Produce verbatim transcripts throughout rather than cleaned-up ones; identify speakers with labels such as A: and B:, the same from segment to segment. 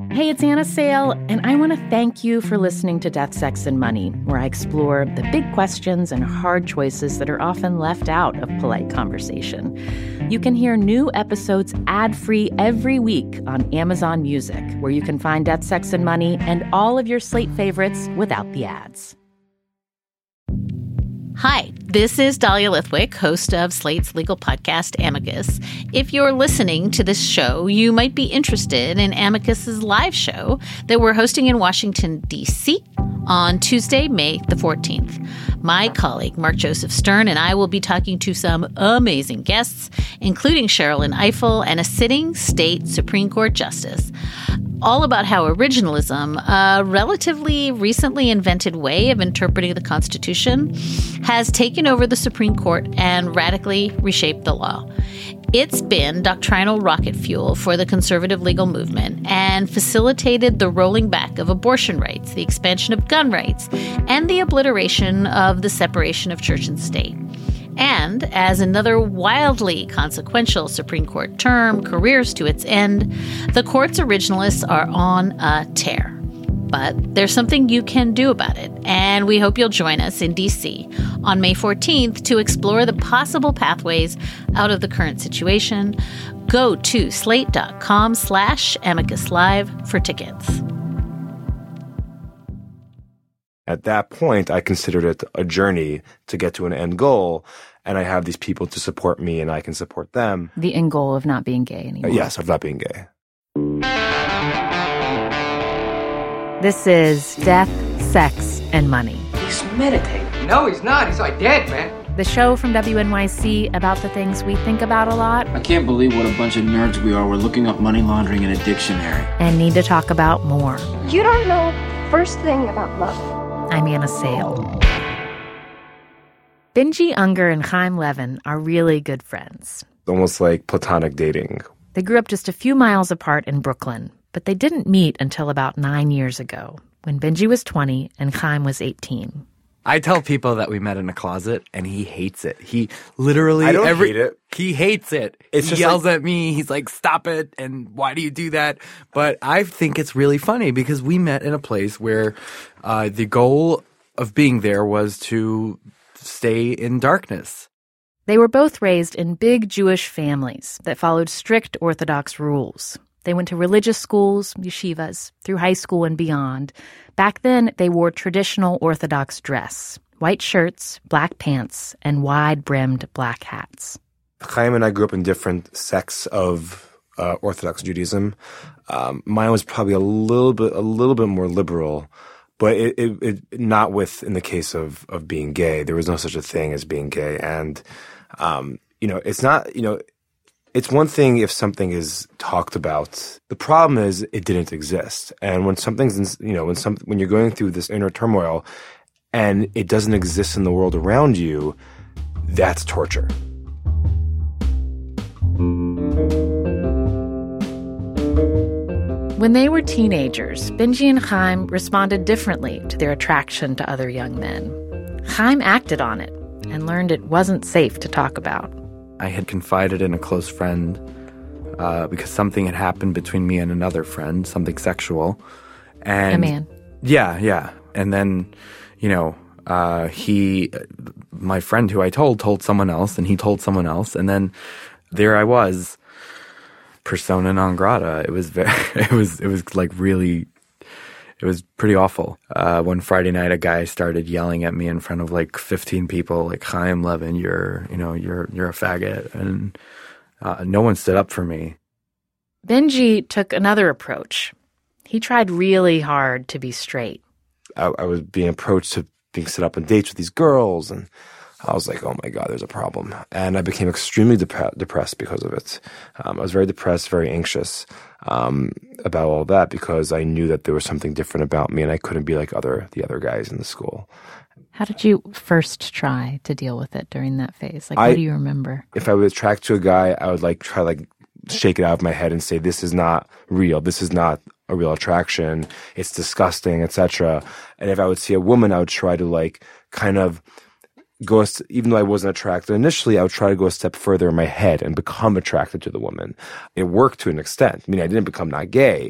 A: Hey, it's Anna Sale, and I want to thank you for listening to Death, Sex, and Money, where I explore the big questions and hard choices that are often left out of polite conversation. You can hear new episodes ad-free every week on Amazon Music, where you can find Death, Sex, and Money and all of your Slate favorites without the ads.
B: Hi, this is Dahlia Lithwick, host of Slate's legal podcast, Amicus. If you're listening to this show, you might be interested in Amicus's live show that we're hosting in Washington, D C on Tuesday, May the fourteenth. My colleague, Mark Joseph Stern, and I will be talking to some amazing guests, including Sherrilyn Ifill and a sitting state Supreme Court justice, all about how originalism, a relatively recently invented way of interpreting the Constitution, has taken over the Supreme Court and radically reshaped the law. It's been doctrinal rocket fuel for the conservative legal movement and facilitated the rolling back of abortion rights, the expansion of gun rights, and the obliteration of the separation of church and state. And as another wildly consequential Supreme Court term careers to its end, the court's originalists are on a tear. But there's something you can do about it, and we hope you'll join us in D C on May fourteenth to explore the possible pathways out of the current situation. Go to slate.com slash amicus live for tickets.
C: At that point, I considered it a journey to get to an end goal, and I have these people to support me, and I can support them.
A: The end goal of not being gay anymore.
C: Uh, yes, of not being gay.
A: This is Death, Sex, and Money.
D: He's meditating. No, he's not. He's like dead, man.
A: The show from W N Y C about the things we think about a lot.
E: I can't believe what a bunch of nerds we are. We're looking up money laundering in a dictionary.
A: And need to talk about more.
F: You don't know first thing about love.
A: I'm Anna Sale. Benji Unger and Chaim Levin are really good friends.
C: Almost like platonic dating.
A: They grew up just a few miles apart in Brooklyn, but they didn't meet until about nine years ago, when Benji was twenty and Chaim was eighteen.
G: I tell people that we met in a closet, and he hates it. He literally...
C: I don't
G: every,
C: hate it.
G: He hates it.
C: It's
G: he
C: just
G: yells
C: like,
G: at me. He's like, stop it, and why do you do that? But I think it's really funny because we met in a place where uh, the goal of being there was to stay in darkness.
A: They were both raised in big Jewish families that followed strict Orthodox rules. They went to religious schools, yeshivas, through high school and beyond. Back then, they wore traditional Orthodox dress, white shirts, black pants, and wide-brimmed black hats.
C: Chaim and I grew up in different sects of uh, Orthodox Judaism. Um, mine was probably a little bit, a little bit more liberal, but it, it, it not with in the case of of being gay. There was no such a thing as being gay, and um, you know, it's not, you know. It's one thing if something is talked about. The problem is it didn't exist. And when something's, you know, when some, when you're going through this inner turmoil and it doesn't exist in the world around you, that's torture.
A: When they were teenagers, Benji and Chaim responded differently to their attraction to other young men. Chaim acted on it and learned it wasn't safe to talk about.
G: I had confided in a close friend uh, because something had happened between me and another friend, something sexual. And
A: a man.
G: Yeah, yeah. And then, you know, uh, he, my friend who I told, told someone else, and he told someone else. And then there I was, persona non grata. It was very, it was, it was like really, it was pretty awful. Uh, one Friday night, a guy started yelling at me in front of like fifteen people, like, Chaim Levin, you're, you know, you're, you're a faggot. And uh, no one stood up for me.
A: Benji took another approach. He tried really hard to be straight.
C: I, I was being approached to being set up on dates with these girls, and I was like, oh my God, there's a problem. And I became extremely dep- depressed because of it. Um, I was very depressed, very anxious um, about all that because I knew that there was something different about me and I couldn't be like other the other guys in the school.
A: How did you first try to deal with it during that phase? Like, what
C: I,
A: do you remember?
C: If I was attracted to a guy, I would like try like shake it out of my head and say, this is not real. This is not a real attraction. It's disgusting, et cetera. And if I would see a woman, I would try to like kind of go, even though I wasn't attracted initially, I would try to go a step further in my head and become attracted to the woman. It worked to an extent. I mean, I didn't become not gay,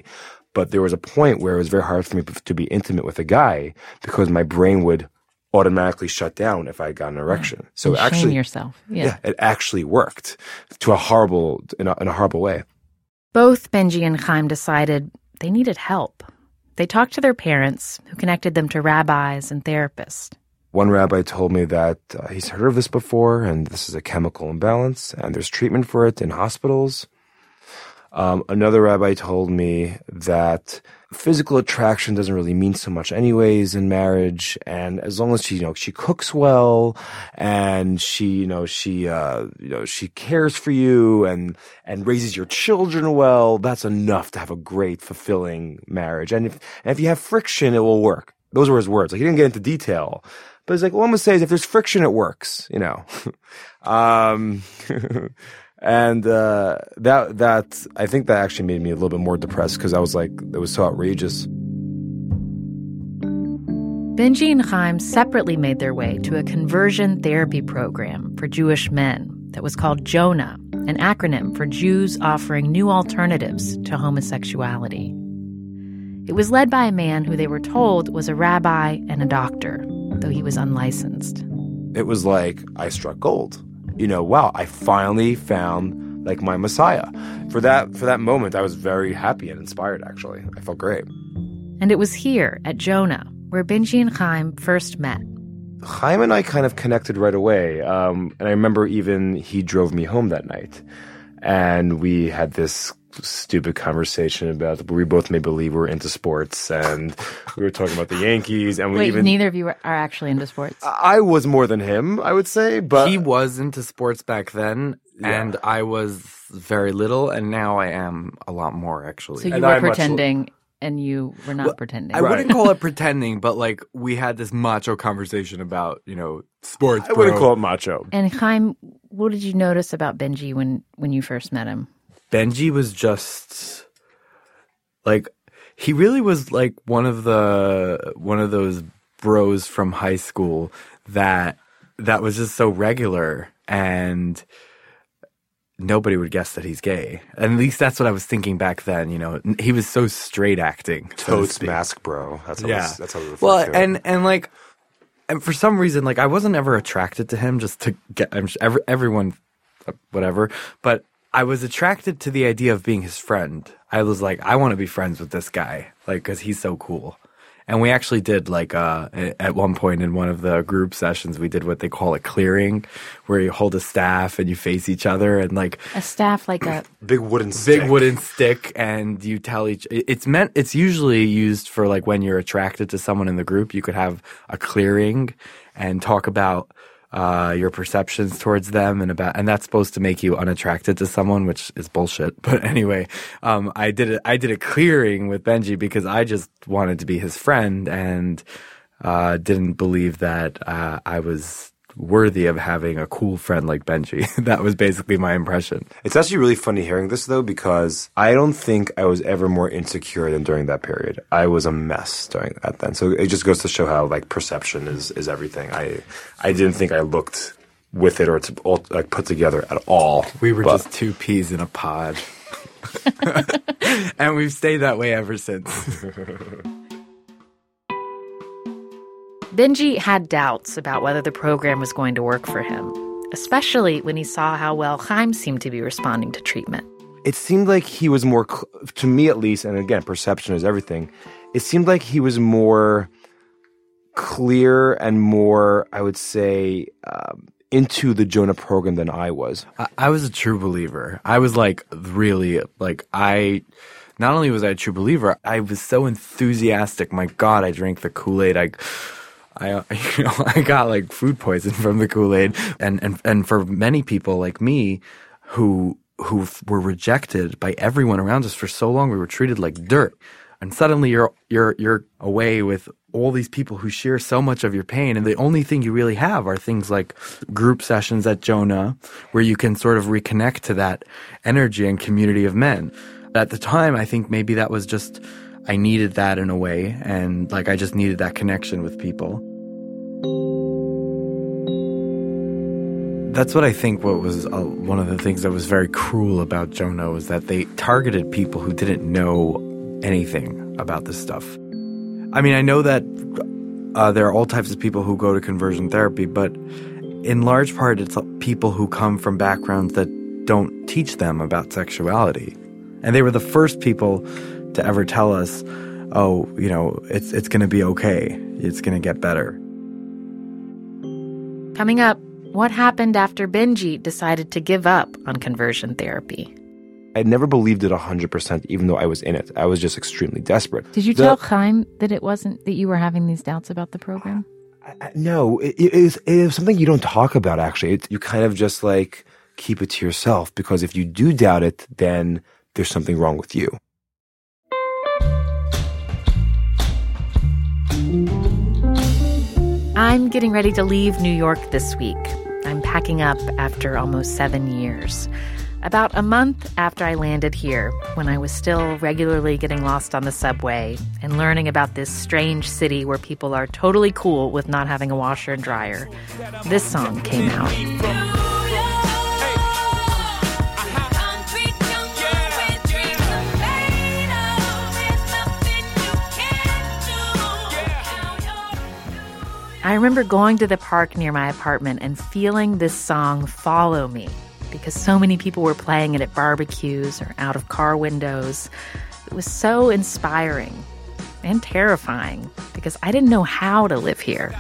C: But there was a point where it was very hard for me to be intimate with a guy because my brain would automatically shut down if I got an erection.
A: Yeah.
C: So
A: and
C: actually,
A: shame yourself. Yeah.
C: yeah, it actually worked to a horrible, in a, in a horrible way.
A: Both Benji and Chaim decided they needed help. They talked to their parents, who connected them to rabbis and therapists.
C: One rabbi told me that uh, he's heard of this before, and this is a chemical imbalance, and there's treatment for it in hospitals. Um, another rabbi told me that physical attraction doesn't really mean so much anyways in marriage, and as long as she, you know, she cooks well and she, you know, she, uh, you know, she cares for you and and raises your children well, that's enough to have a great, fulfilling marriage. And if and if you have friction, it will work. Those were his words. Like, he didn't get into detail, but it's like, what I'm gonna say is, if there's friction, it works. You know. um, And uh, that that I think that actually made me a little bit more depressed because I was like, it was so outrageous.
A: Benji and Chaim separately made their way to a conversion therapy program for Jewish men that was called Jonah, an acronym for Jews offering new alternatives to homosexuality. It was led by a man who they were told was a rabbi and a doctor, though he was unlicensed.
C: It was like I struck gold. You know, wow, I finally found like my Messiah. For that for that moment, I was very happy and inspired, actually. I felt great.
A: And it was here at Jonah where Benji and Chaim first met.
C: Chaim and I kind of connected right away. Um, and I remember even he drove me home that night. And we had this stupid conversation about we both made believe we were into sports, and we were talking about the Yankees, and we
A: Wait,
C: even
A: neither of you are actually into sports?
C: I was more than him, I would say, but
G: he was into sports back then,
C: Yeah.
G: and I was very little, and now I am a lot more, actually.
A: So you
C: And
A: were
C: I'm much-
A: pretending, and you were not
G: Well,
A: pretending.
G: I
C: Right.
G: wouldn't call it pretending, but like we had this macho conversation about, you know, sports.
C: I wouldn't
G: bro.
C: call it macho.
A: And Chaim, what did you notice about Benji when, when you first met him?
G: Benji was just like, he really was like one of the one of those bros from high school that that was just so regular, and nobody would guess that he's gay. At least that's what I was thinking back then. You know, he was so straight acting. so to
C: Totes
G: speak.
C: mask bro. That's how
G: Yeah.
C: we, that's how we refer
G: Well,
C: to it.
G: and and like, and for some reason, like I wasn't ever attracted to him just to get. I'm sure every, everyone, whatever, but I was attracted to the idea of being his friend. I was like, I want to be friends with this guy, like, because he's so cool. And we actually did, like, uh, at one point in one of the group sessions, we did what they call a clearing, where you hold a staff and you face each other, and like
A: A staff like a...
C: big wooden stick.
G: big wooden stick, and you tell each. It's meant. It's usually used for like when you're attracted to someone in the group. You could have a clearing and talk about uh, your perceptions towards them, and about, and that's supposed to make you unattracted to someone, which is bullshit. But anyway, um, I did it. I did a clearing with Benji because I just wanted to be his friend, and uh, didn't believe that uh, I was worthy of having a cool friend like Benji. That was basically my impression.
C: It's actually really funny hearing this, though, because I don't think I was ever more insecure than during that period. I was a mess during that then. So it just goes to show how, like, perception is, is everything. I I didn't think I looked with it or to, all, like, put together at all.
G: We were
C: But-
G: just two peas in a pod. And we've stayed that way ever since.
A: Benji had doubts about whether the program was going to work for him, especially when he saw how well Chaim seemed to be responding to treatment.
C: It seemed like he was more, cl- to me at least, and again, perception is everything. It seemed like he was more clear and more, I would say, um, into the Jonah program than I was.
G: I, I was a true believer. I was like, really, like, I, not only was I a true believer, I was so enthusiastic. My God, I drank the Kool-Aid. I, I, you know, I got like food poison from the Kool-Aid. And, and, and for many people like me who, who were rejected by everyone around us for so long, we were treated like dirt. And suddenly you're, you're, you're away with all these people who share so much of your pain. And the only thing you really have are things like group sessions at Jonah, where you can sort of reconnect to that energy and community of men. At the time, I think maybe that was just, I needed that in a way. And like, I just needed that connection with people. That's what I think what was uh, one of the things that was very cruel about Jonah was that they targeted people who didn't know anything about this stuff. I mean, I know that uh, there are all types of people who go to conversion therapy, but in large part, it's people who come from backgrounds that don't teach them about sexuality. And they were the first people to ever tell us, oh, you know, it's it's going to be okay. It's going to get better.
A: Coming up, what happened after Benji decided to give up on conversion therapy?
C: I never believed it one hundred percent, even though I was in it. I was just extremely desperate.
A: Did you
C: the,
A: tell Chaim that it wasn't, that you were having these doubts about the program?
C: I, no, it, it, is, it is something you don't talk about, actually. It, you kind of just, like, keep it to yourself, because if you do doubt it, then there's something wrong with you.
A: I'm getting ready to leave New York this week. I'm packing up after almost seven years. About a month after I landed here, when I was still regularly getting lost on the subway and learning about this strange city where people are totally cool with not having a washer and dryer, this song came out. I remember going to the park near my apartment and feeling this song follow me because so many people were playing it at barbecues or out of car windows. It was so inspiring and terrifying because I didn't know how to live here.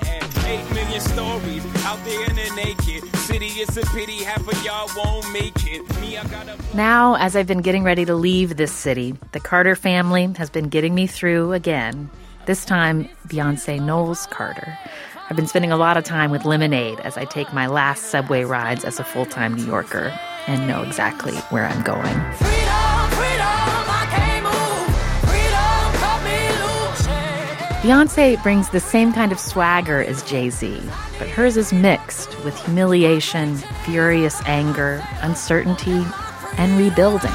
A: Now, as I've been getting ready to leave this city, the Carter family has been getting me through again. This time, Beyonce Knowles Carter. I've been spending a lot of time with Lemonade as I take my last subway rides as a full-time New Yorker and know exactly where I'm going. Freedom, freedom, I can't move. Freedom, cut me loose. Beyonce brings the same kind of swagger as Jay-Z, but hers is mixed with humiliation, furious anger, uncertainty, and rebuilding.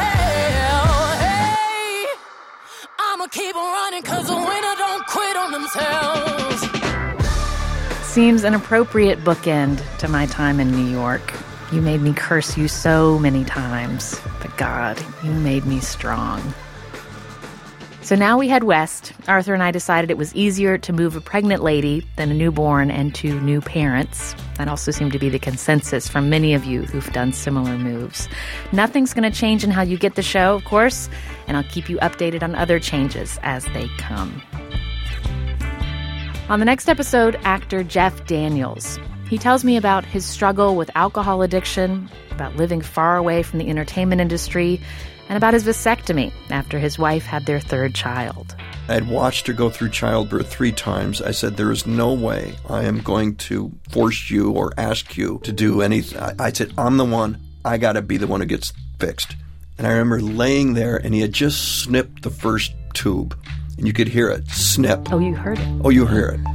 A: Keep running, cause the winner don't quit on themselves. Seems an appropriate bookend to my time in New York. You made me curse you so many times, but God, you made me strong. So now we head west. Arthur and I decided it was easier to move a pregnant lady than a newborn and two new parents. That also seemed to be the consensus from many of you who've done similar moves. Nothing's going to change in how you get the show, of course, and I'll keep you updated on other changes as they come. On the next episode, actor Jeff Daniels. He tells me about his struggle with alcohol addiction, about living far away from the entertainment industry, and about his vasectomy after his wife had their third child.
H: I had watched her go through childbirth three times. I said, there is no way I am going to force you or ask you to do anything. I, I said, I'm the one. I got to be the one who gets fixed. And I remember laying there, and he had just snipped the first tube. And you could hear it snip.
A: Oh, you heard it?
H: Oh, you hear it.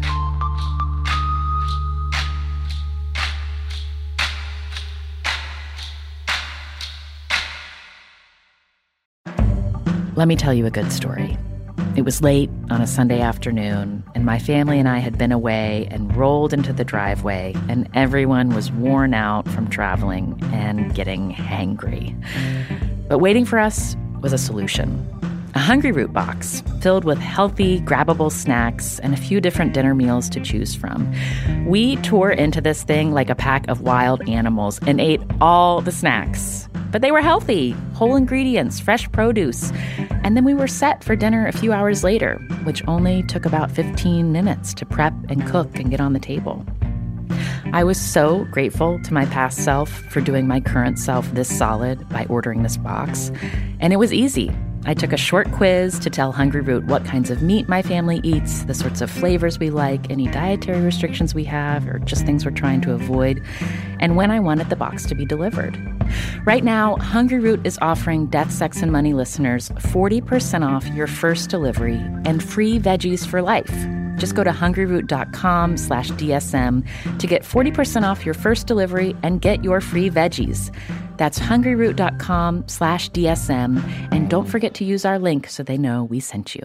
A: Let me tell you a good story. It was late on a Sunday afternoon, and my family and I had been away and rolled into the driveway, and everyone was worn out from traveling and getting hangry. But waiting for us was a solution. A Hungryroot box filled with healthy, grabbable snacks and a few different dinner meals to choose from. We tore into this thing like a pack of wild animals and ate all the snacks. But they were healthy, whole ingredients, fresh produce. And then we were set for dinner a few hours later, which only took about fifteen minutes to prep and cook and get on the table. I was so grateful to my past self for doing my current self this solid by ordering this box. And it was easy. I took a short quiz to tell Hungryroot what kinds of meat my family eats, the sorts of flavors we like, any dietary restrictions we have, or just things we're trying to avoid, and when I wanted the box to be delivered. Right now, Hungryroot is offering Death, Sex, and Money listeners forty percent off your first delivery and free veggies for life. Just go to hungryroot.com slash DSM to get forty percent off your first delivery and get your free veggies. That's hungryroot.com slash DSM. And don't forget to use our link so they know we sent you.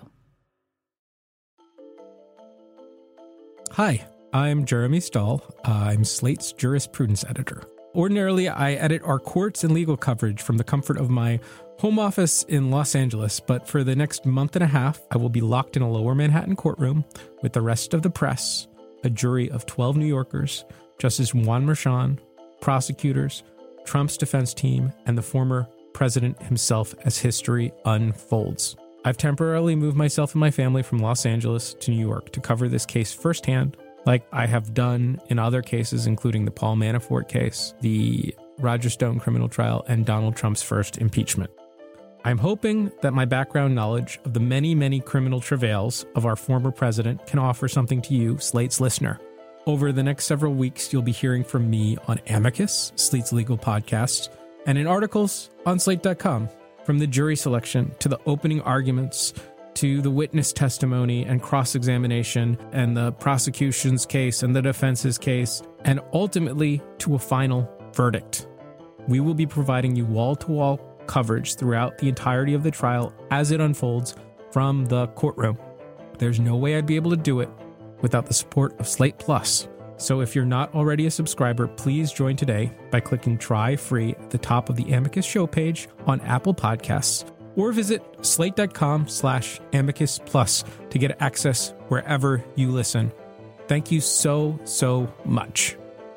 I: Hi, I'm Jeremy Stahl. I'm Slate's jurisprudence editor. Ordinarily, I edit our courts and legal coverage from the comfort of my home office in Los Angeles, but for the next month and a half, I will be locked in a lower Manhattan courtroom with the rest of the press, a jury of twelve New Yorkers, Justice Juan Merchan, prosecutors, Trump's defense team, and the former president himself as history unfolds. I've temporarily moved myself and my family from Los Angeles to New York to cover this case firsthand, like I have done in other cases, including the Paul Manafort case, the Roger Stone criminal trial, and Donald Trump's first impeachment. I'm hoping that my background knowledge of the many, many criminal travails of our former president can offer something to you, Slate's listener. Over the next several weeks, you'll be hearing from me on Amicus, Slate's legal podcast, and in articles on slate dot com, from the jury selection to the opening arguments to the witness testimony and cross-examination and the prosecution's case and the defense's case, and ultimately to a final verdict. We will be providing you wall-to-wall coverage throughout the entirety of the trial as it unfolds from the courtroom. There's no way I'd be able to do it without the support of Slate Plus. So if you're not already a subscriber, please join today by clicking Try Free at the top of the Amicus show page on Apple Podcasts, or visit slate.com slash amicus plus to get access wherever you listen. Thank you so, so much.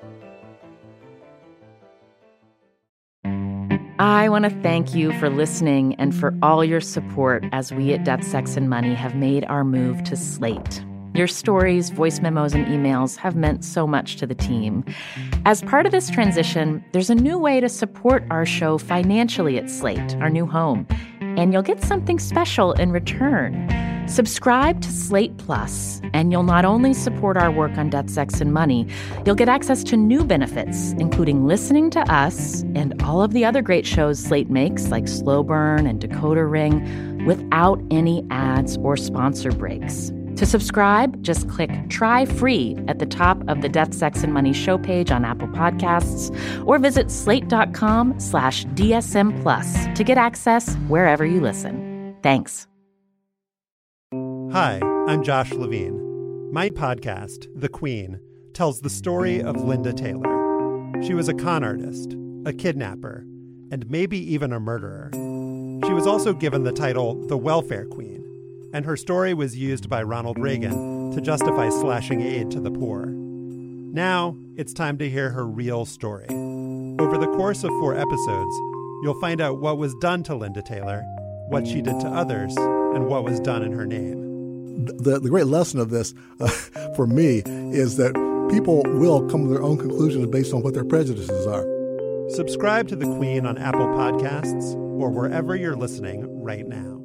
A: I want to thank you for listening and for all your support as we at Death, Sex, and Money have made our move to Slate. Your stories, voice memos, and emails have meant so much to the team. As part of this transition, there's a new way to support our show financially at Slate, our new home, and you'll get something special in return. Subscribe to Slate Plus, and you'll not only support our work on Death, Sex, and Money, you'll get access to new benefits, including listening to us and all of the other great shows Slate makes, like Slow Burn and Decoder Ring, without any ads or sponsor breaks. To subscribe, just click Try Free at the top of the Death, Sex, and Money show page on Apple Podcasts, or visit slate.com slash DSM Plus to get access wherever you listen. Thanks.
J: Hi, I'm Josh Levine. My podcast, The Queen, tells the story of Linda Taylor. She was a con artist, a kidnapper, and maybe even a murderer. She was also given the title the Welfare Queen, and her story was used by Ronald Reagan to justify slashing aid to the poor. Now, it's time to hear her real story. Over the course of four episodes, you'll find out what was done to Linda Taylor, what she did to others, and what was done in her name.
K: The, the great lesson of this, uh, for me, is that people will come to their own conclusions based on what their prejudices are.
J: Subscribe to The Queen on Apple Podcasts or wherever you're listening right now.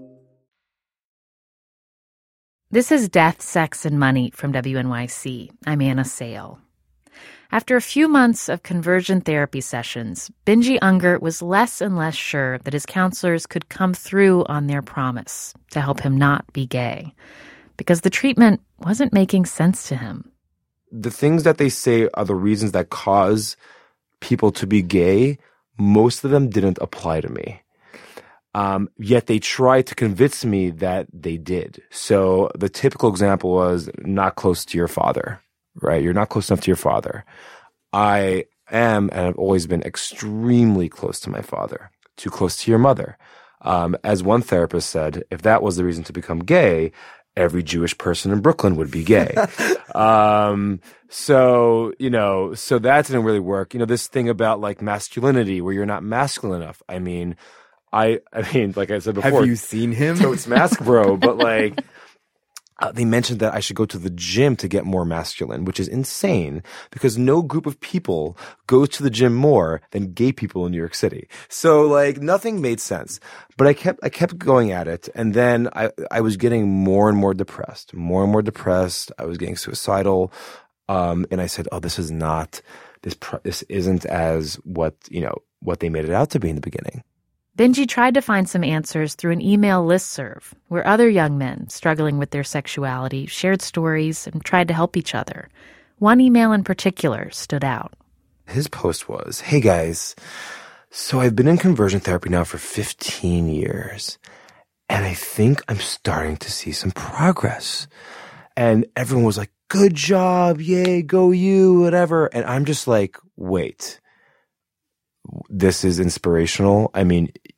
A: This is Death, Sex, and Money from W N Y C. I'm Anna Sale. After a few months of conversion therapy sessions, Benji Unger was less and less sure that his counselors could come through on their promise to help him not be gay, because the treatment wasn't making sense to him.
C: The things that they say are the reasons that cause people to be gay, most of them didn't apply to me. Um, yet they tried to convince me that they did. So the typical example was not close to your father, right? You're not close enough to your father. I am and have always been extremely close to my father. Too close to your mother. Um, as one therapist said, if that was the reason to become gay, every Jewish person in Brooklyn would be gay. um, so, you know, so that didn't really work. You know, this thing about like masculinity where you're not masculine enough. I mean, I, I mean, like I said before.
G: Have you seen him?
C: Totes mask bro, but like, uh, they mentioned that I should go to the gym to get more masculine, which is insane because no group of people goes to the gym more than gay people in New York City. So like nothing made sense, but I kept, I kept going at it. And then I, I was getting more and more depressed, more and more depressed. I was getting suicidal. Um, and I said, oh, this is not, this, this isn't as what, you know, what they made it out to be in the beginning.
A: Benji tried to find some answers through an email listserv where other young men struggling with their sexuality shared stories and tried to help each other. One email in particular stood out.
C: His post was, hey guys, so I've been in conversion therapy now for fifteen years, and I think I'm starting to see some progress. And everyone was like, good job, yay, go you, whatever. And I'm just like, wait. This is inspirational. I mean,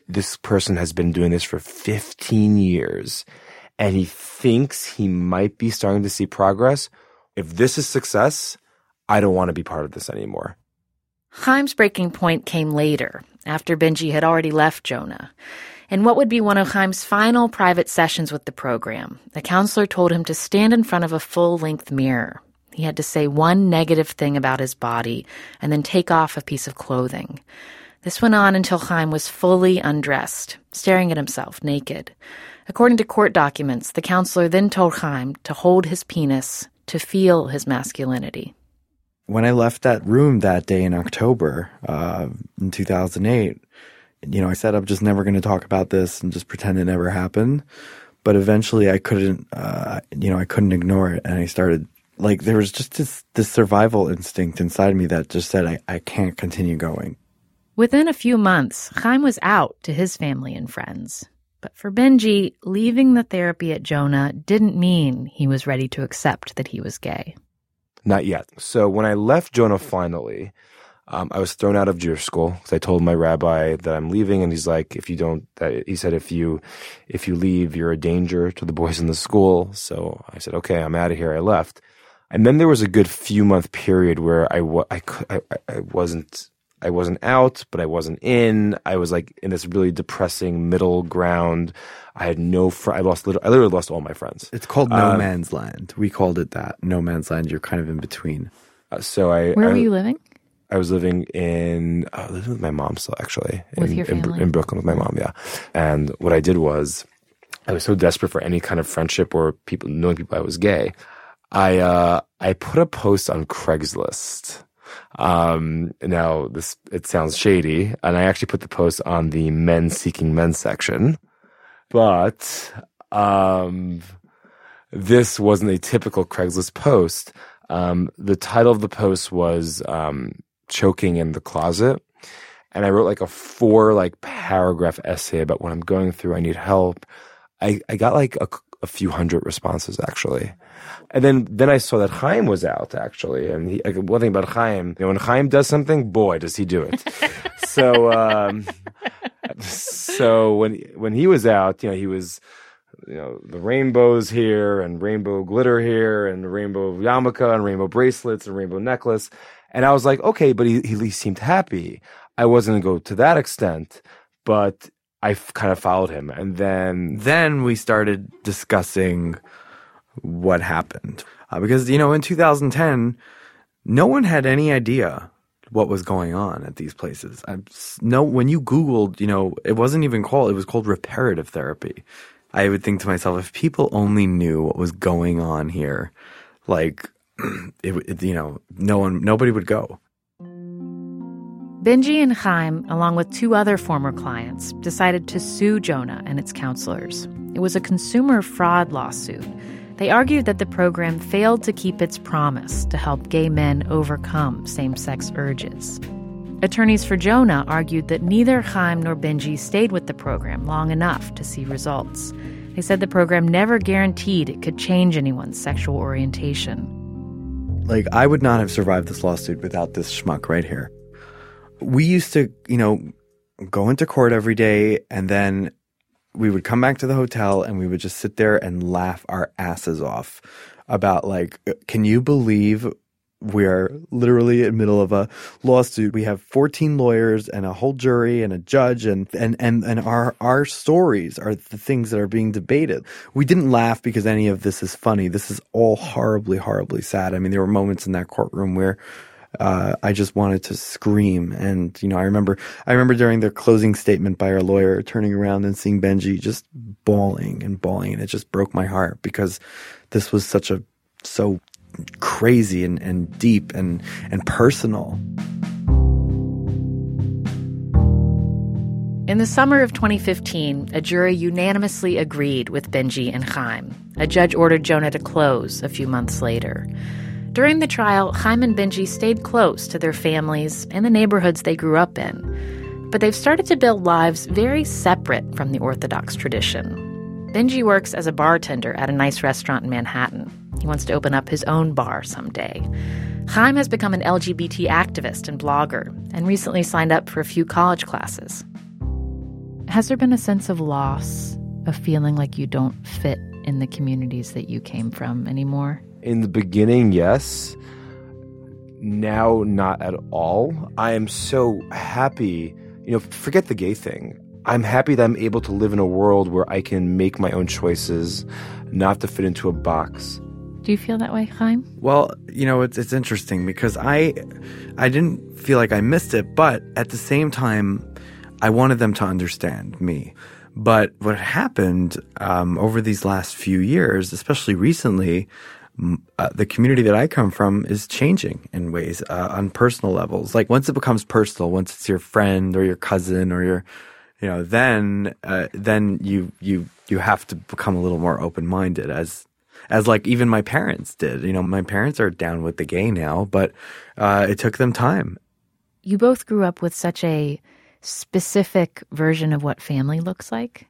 C: this person has been doing this for fifteen years, and he thinks he might be starting to see progress. If this is success, I don't want to be part of this anymore.
A: Chaim's breaking point came later, after Benji had already left Jonah. In what would be one of Chaim's final private sessions with the program, the counselor told him to stand in front of a full-length mirror. He had to say one negative thing about his body and then take off a piece of clothing. This went on until Chaim was fully undressed, staring at himself naked. According to court documents, the counselor then told Chaim to hold his penis, to feel his masculinity.
G: When I left that room that day in October uh, in two thousand eight, you know, I said I'm just never going to talk about this and just pretend it never happened. But eventually I couldn't, uh, you know, I couldn't ignore it. And I started, like, there was just this, this survival instinct inside me that just said, I, I can't continue going.
A: Within a few months, Chaim was out to his family and friends. But for Benji, leaving the therapy at Jonah didn't mean he was ready to accept that he was gay.
C: Not yet. So when I left Jonah finally, um, I was thrown out of Jewish school because I told my rabbi that I'm leaving, and he's like, if you don't, uh, he said, if you, if you leave, you're a danger to the boys in the school. So I said, okay, I'm out of here. I left. And then there was a good few month period where I, I, I, I wasn't, I wasn't out, but I wasn't in. I was like in this really depressing middle ground. I had no fr- I lost, I literally lost all my friends.
G: It's called no
C: um,
G: man's land. We called it that. No man's land. You're kind of in between.
C: Uh, so I,
A: Where
C: I,
A: were you living?
C: I was living in, uh, I lived with my mom still, actually.
A: With
C: in,
A: your family?
C: In, in Brooklyn with my mom, yeah. And what I did was, I was so desperate for any kind of friendship or people, knowing people I was gay. I, uh, I put a post on Craigslist. Um, now this, it sounds shady, and I actually put the post on the men seeking men section. But, um, this wasn't a typical Craigslist post. Um, the title of the post was, um, Choking in the Closet. And I wrote like a four like paragraph essay about what I'm going through. I need help. I, I got like a, a few hundred responses actually. And then, then I saw that Chaim was out actually. And he, like, one thing about Chaim, you know, when Chaim does something, boy, does he do it. so, um, so when, when he was out, you know, he was, you know, the rainbows here and rainbow glitter here and rainbow yarmulke and rainbow bracelets and rainbow necklace. And I was like, okay, but he, he seemed happy. I wasn't going to go to that extent, but I f- kind of followed him. And then...
G: Then we started discussing what happened. Uh, because, you know, in two thousand ten, no one had any idea what was going on at these places. I, no, when you Googled, you know, it wasn't even called, it was called reparative therapy. I would think to myself, if people only knew what was going on here, like... It, it, you know, no one, nobody would go.
A: Benji and Chaim, along with two other former clients, decided to sue Jonah and its counselors. It was a consumer fraud lawsuit. They argued that the program failed to keep its promise to help gay men overcome same-sex urges. Attorneys for Jonah argued that neither Chaim nor Benji stayed with the program long enough to see results. They said the program never guaranteed it could change anyone's sexual orientation.
G: Like, I would not have survived this lawsuit without this schmuck right here. We used to, you know, go into court every day, and then we would come back to the hotel and we would just sit there and laugh our asses off about, like, can you believe we're literally in the middle of a lawsuit? We have fourteen lawyers and a whole jury and a judge, and, and, and, and our, our stories are the things that are being debated. We didn't laugh because any of this is funny. This is all horribly, horribly sad. I mean, there were moments in that courtroom where uh, I just wanted to scream. And, you know, I remember, I remember during their closing statement by our lawyer turning around and seeing Benji just bawling and bawling. And it just broke my heart because this was such a, so crazy and, and deep and, and personal.
A: In the summer of twenty fifteen, a jury unanimously agreed with Benji and Chaim. A judge ordered Jonah to close a few months later. During the trial, Chaim and Benji stayed close to their families and the neighborhoods they grew up in. But they've started to build lives very separate from the Orthodox tradition. Benji works as a bartender at a nice restaurant in Manhattan. He wants to open up his own bar someday. Chaim has become an L G B T activist and blogger and recently signed up for a few college classes. Has there been a sense of loss, of feeling like you don't fit in the communities that you came from anymore?
C: In the beginning, yes. Now, not at all. I am so happy, you know, forget the gay thing. I'm happy that I'm able to live in a world where I can make my own choices, not to fit into a box.
A: Do you feel that way, Chaim?
G: Well, you know, it's it's interesting because I I didn't feel like I missed it, but at the same time, I wanted them to understand me. But what happened um, over these last few years, especially recently, Uh, the community that I come from is changing in ways uh, on personal levels. Like once it becomes personal, once it's your friend or your cousin or your, you know, then uh, then you you you have to become a little more open-minded, as as like even my parents did. You know, my parents are down with the gay now, but uh, it took them time.
A: You both grew up with such a specific version of what family looks like.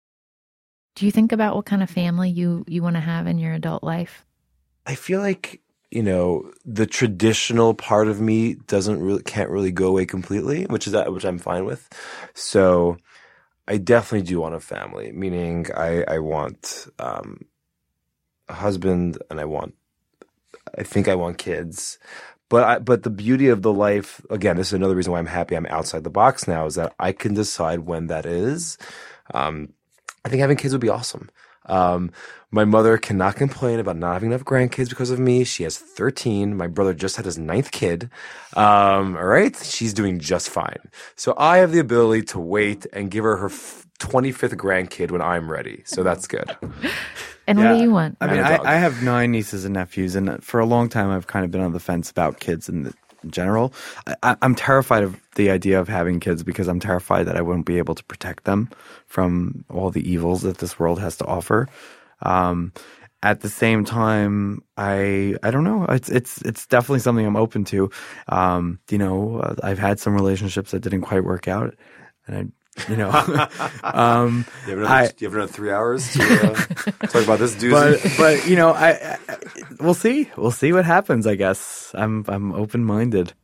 A: Do you think about what kind of family you you want to have in your adult life?
C: I feel like, you know, the traditional part of me doesn't really, can't really go away completely, which is that, which I'm fine with. So I definitely do want a family, meaning I, I want um, a husband and I want, I think I want kids. But I, but the beauty of the life, again, this is another reason why I'm happy I'm outside the box now, is that I can decide when that is. Um, I think having kids would be awesome. Um, my mother cannot complain about not having enough grandkids because of me. She has thirteen. My brother just had his ninth kid. Um, all right. She's doing just fine. So I have the ability to wait and give her her twenty-fifth grandkid when I'm ready. So that's good.
A: And what
G: yeah.
A: do you want?
G: I mean, I, I have nine nieces and nephews, and for a long time, I've kind of been on the fence about kids in, the, in general. I, I'm terrified of the idea of having kids because I'm terrified that I won't be able to protect them from all the evils that this world has to offer. Um, at the same time, I I don't know. It's it's it's definitely something I'm open to. Um, you know, uh, I've had some relationships that didn't quite work out, and I. You know, um,
C: you, have another, I, you have another three hours to uh, talk about this doozy.
G: But, but you know, I, I we'll see. We'll see what happens. I guess I'm I'm open minded.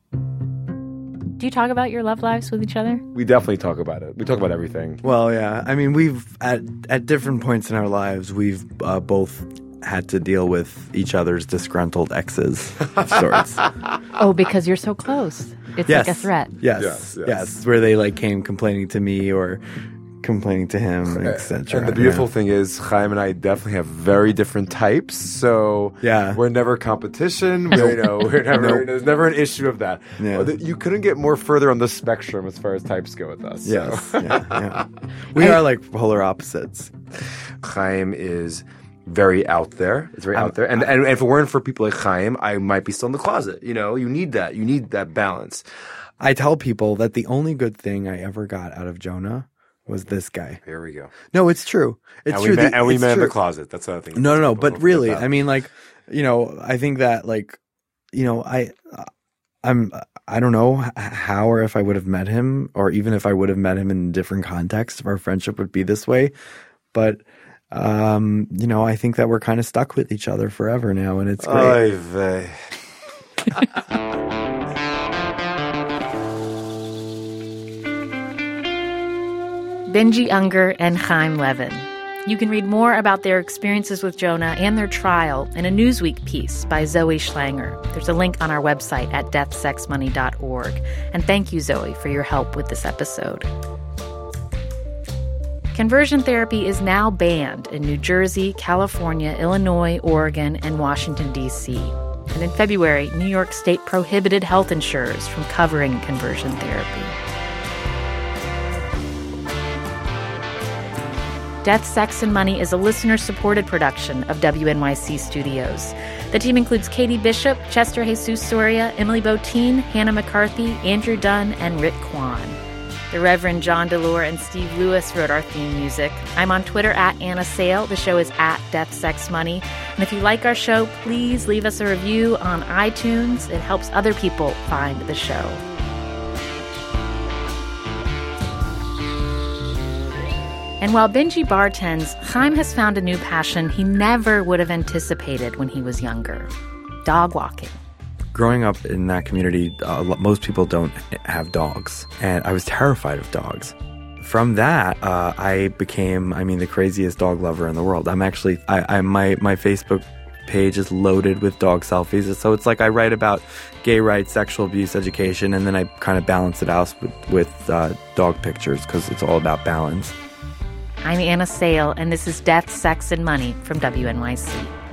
A: Do you talk about your love lives with each other?
C: We definitely talk about it. We talk about everything.
G: Well, yeah. I mean, we've at at different points in our lives, we've uh, both had to deal with each other's disgruntled exes of sorts.
A: Oh, because you're so close. It's
G: yes.
A: like a threat.
G: Yes.
C: Yes, yes.
G: Yes. Where they like came complaining to me or complaining to him, et cetera.
C: And the beautiful
G: yeah.
C: thing is, Chaim and I definitely have very different types. So
G: yeah.
C: we're never competition. We're, you know, we're never, nope. There's never an issue of that.
G: Yeah.
C: You couldn't get more further on the spectrum as far as types go with us. So.
G: Yes. yeah, yeah. We I, are like polar opposites.
C: Chaim is very out there. It's very out there. And, and if it weren't for people like Chaim, I might be still in the closet. You know, you need that. You need that balance.
G: I tell people that the only good thing I ever got out of Jonah was this guy.
C: Here we go.
G: No, it's true. It's
C: and
G: true.
C: We met,
G: the,
C: and we met
G: true.
C: in the closet. That's the other thing.
G: No, no, no. But really, I mean, like, you know, I think that, like, you know, I, I'm, I don't know how or if I would have met him, or even if I would have met him in a different context, if our friendship would be this way. But, um, you know, I think that we're kind of stuck with each other forever now, and it's great.
C: Oy vey.
A: Benji Unger and Chaim Levin. You can read more about their experiences with Jonah and their trial in a Newsweek piece by Zoe Schlanger. There's a link on our website at death sex money dot org. And thank you, Zoe, for your help with this episode. Conversion therapy is now banned in New Jersey, California, Illinois, Oregon, and Washington, D C. And in February, New York State prohibited health insurers from covering conversion therapy. Death, Sex, and Money is a listener-supported production of W N Y C Studios. The team includes Katie Bishop, Chester Jesus Soria, Emily Botein, Hannah McCarthy, Andrew Dunn, and Rick Kwan. The Reverend John Delore and Steve Lewis wrote our theme music. I'm on Twitter at Anna Sale. The show is at Death, Sex, Money. And if you like our show, please leave us a review on iTunes. It helps other people find the show. And while Benji bartends, Chaim has found a new passion he never would have anticipated when he was younger: dog walking.
G: Growing up in that community, uh, most people don't have dogs, and I was terrified of dogs. from that, uh, I became, I mean, the craziest dog lover in the world. I'm actually, I, I my my Facebook page is loaded with dog selfies. So it's like I write about gay rights, sexual abuse, education, and then I kind of balance it out with, with uh, dog pictures because it's all about balance.
A: I'm Anna Sale, and this is Death, Sex, and Money from W N Y C.